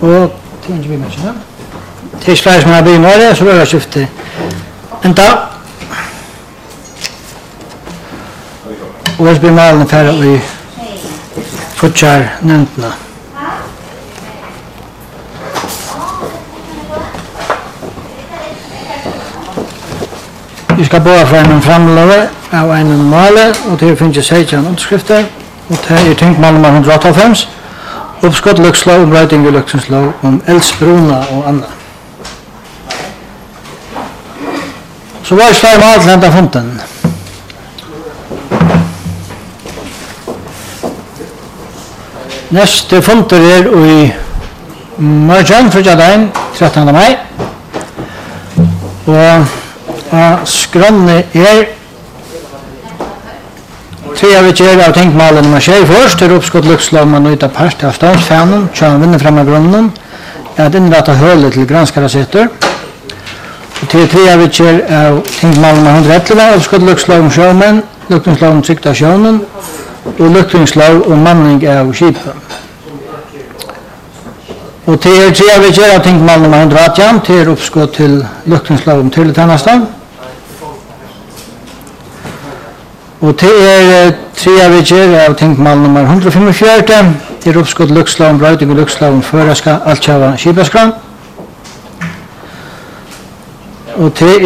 Og det ikke blir med seg. Det er flere som har begynt med det, så bør jeg skifte enda. Og jeg blir malen ferdig i fortsatt nevntene. Vi skal bare fra en fremløver av en male, og til finnes 16 underskrifter, og til tyngdmål nummer 198, oppskott løkslov, brøyting og løkslov om eldsbruna og annet. Så var det flere mal til denne fonten. Neste fonter i morgen, fredagen, 13. mai. Og skranne tre av utgjør av tenkmalen nummer 6 først, til oppskott løkslov man ut av part av stånsfanen, kjøren vinner frem av grunnen, at innrette hølet til granskere sitter. Og til tre av utgjør av tenkmalen nummer 111, oppskott løkslov om sjømenn, løkningslov om trykt av sjønen, og løkningslov om manning av skipet. Og til tre av utgjør av tenkmalen nummer 118, til oppskott til løkningslov om tylletjenester. Og til tre av utgjør av tenkmalen nummer 145, til oppskott løkningslov om brøyting og løkningslov om føreska altkjava skipeskran. Og til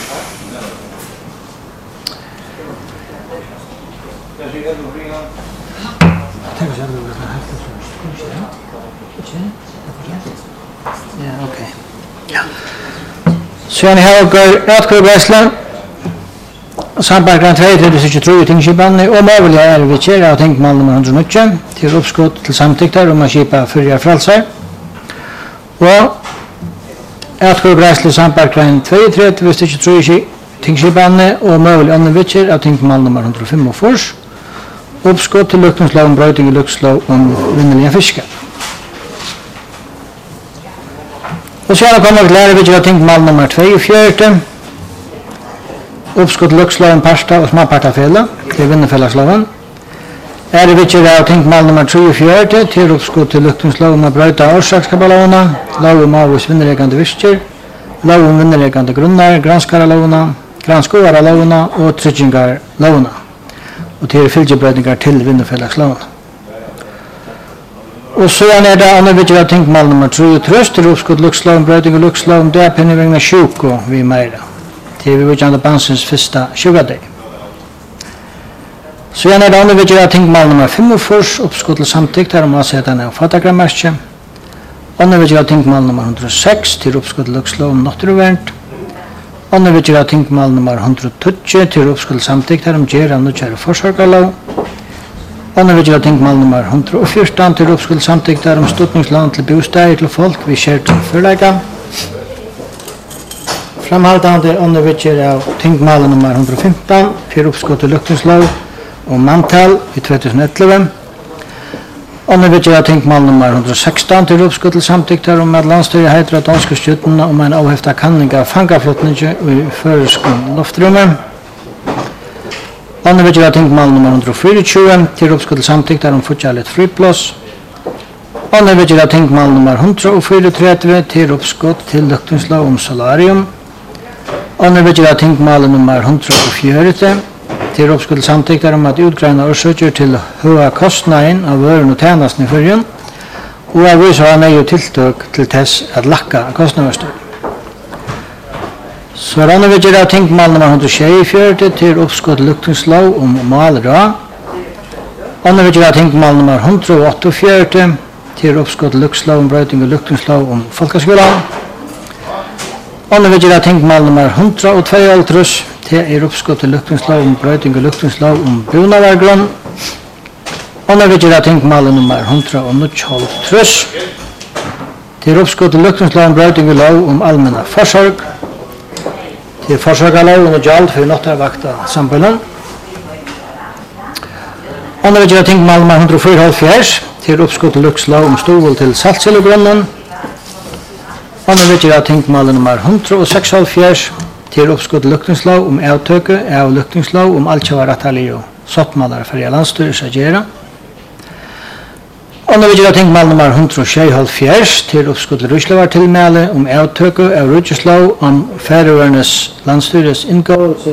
så jeg har utkørbreslen, sambarkeren 3-3-23 tingskipene, og målet vi kjære av tenkmål nummer 119, til oppskott til samtykter om å skipa fyrre fralser. Og utkørbreslen sambarkeren 2-3-23 tingskipene, og målet andre vittjer av tenkmål nummer 145, oppskott til løkningslov om brøyting og løkningslov om vinnelige fisker. Og så kommer vi til lære vi av tenkmål nummer 42, oppskott løkslov om parsta og småpartafelle til vinnerfellagsloven. Vi av tenkmål nummer 43 til oppskott til løkningslov om å brøyta årsakskabalovene, lov om avvis vinnerleggende virker, lov om vinnerleggende grunner, granskarlovene, granskovarelovene og tryggingarlovene, og til fylgjebrøytingar til vinnerfellagsloven. Og så det andre vi av tenkmål nummer 3 til oppskott løkslov om brøyting og løkslov om dødpenning vegna sjuko vi meira. Til vi vil bansens første 20-dag. Så det andre vi av tenkmål nummer 45, oppskott til samtykt her om avsetene av fatagrammerkje. Andre vi av tenkmål nummer 106 til oppskott til løkslov om naturvernt. Andre vi av tenkmål nummer 120 til oppskott til samtykt her om gjerra nødkjære forsørgerlov. Andre vi av tenkmål nummer 114 til oppskott til samtykt her om stortningslån til bostad til folk vi skjer til førleggene. Framhaldande undervitjer av tenkmål nummer 115 for oppskott til løkningslov og manntall i 2011. Undervitjer av tenkmål nummer 116 til oppskott til samtykter om at landstyret heter av danske skjøttene om en avheftet kanning av fangaflottninger i føreskolen loftrummet. Undervitjer av tenkmål nummer 124 til oppskott til samtykter om fortjallet friplass. Undervitjer av tenkmål nummer 134 til oppskott til løkningslov om solarium. Undervitjer av tenkmål nummer 140 til oppskott til samtykter om at utgreina årsøkjer til høye kostnaden av vøren og tjenesten i fyrjen, og at vi så har nøye tiltøk til tess at lakka kostnadsstøy. Så undervitjer av tenkmål nummer 124 til oppskott til løkningslov om malera. Undervitjer av tenkmål nummer 148 til oppskott til løkningslov om brøyting og løkningslov om folkeskolen. Undervitjer av tenkmål nummer 152 til oppskott til løkningslov om brøyting og løkningslov om bonavargrunn. Undervitjer av tenkmål nummer 129 til oppskott til løkningslov om brøyting og lov om allmenna forsorg. Til forsørgerlov og gjald for nattarvakta samfunnet. Undervitjer av tenkmål nummer 174 til oppskott til løkningslov om stål til saltsillegrunnen. Undervitjer av tenkmål nummer 176 til oppskott til løkningslov om avtøke av løkningslov om altkjava rattallig og sottmalar for landstyret sagera. Under vi gjør tingmal nummer 176 til oppskott til Ryslevar tilmæle om avtøku av Rydgeslov om Færøernes landstyres inngåelse